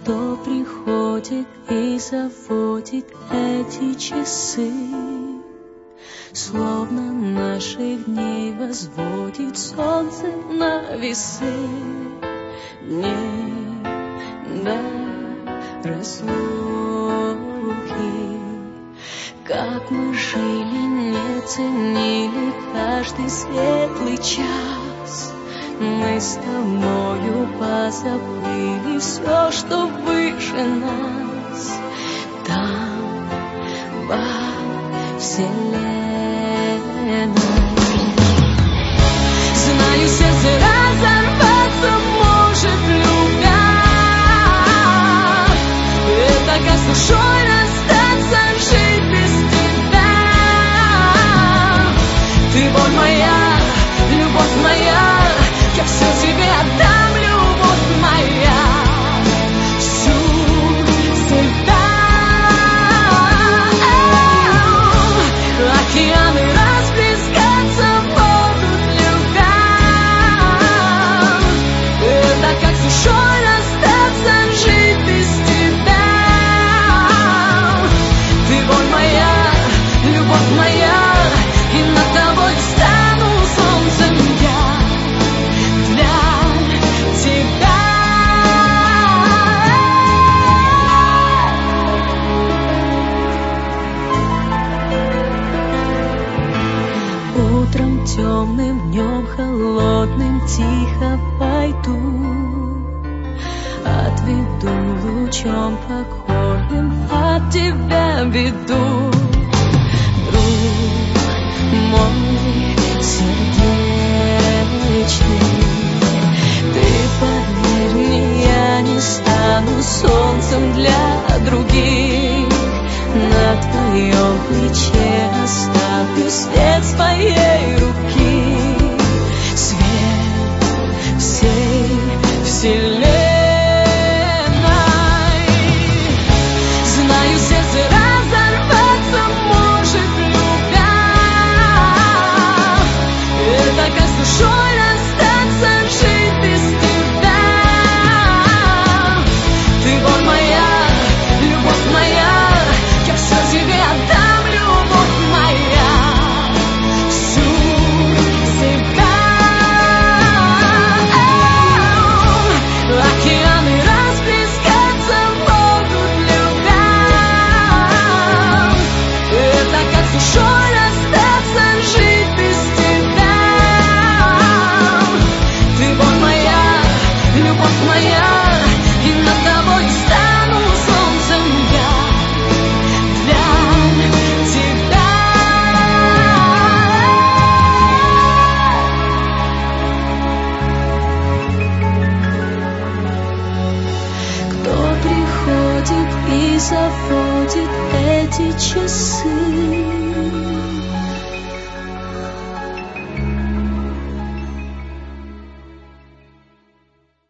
Кто приходит и заводит эти часы, словно наших дней возводит солнце на весы. Дни до разлуки, как мы жили, не ценили каждый светлый час. Мы с тобою позабыли все, что выше нас. Там, во вселенной. Знаю, сердце разорваться может, любя. Это как с душой расстаться, жить без тебя. Ты боль моя, любовь моя, я все тебе отдам, любовь моя, всю себя. Океаны расплескаться будут, любя. Это как с душой расстаться, жить без тебя. Ты боль моя, любовь моя, и над тобой стану солнцем я. Утром темным, днем холодным тихо пойду, отведу лучом покорным от тебя беду. Друг мой сердечный, ты поверь мне, я не стану солнцем для других. На твоем плече оставлю свет своей руки, свет всей вселенной. Знаю, сердце разорваться может, любя. Это как с душой расстаться, жить без тебя. Ты боль моя, любовь моя, я все тебе отдам, любовь моя, всю себя. Океаны расплескаться будут, любя. Это как с душой расстаться, жить без тебя. Ты боль моя, любовь моя, и над тобой стану солнцем я. И заводит эти часы,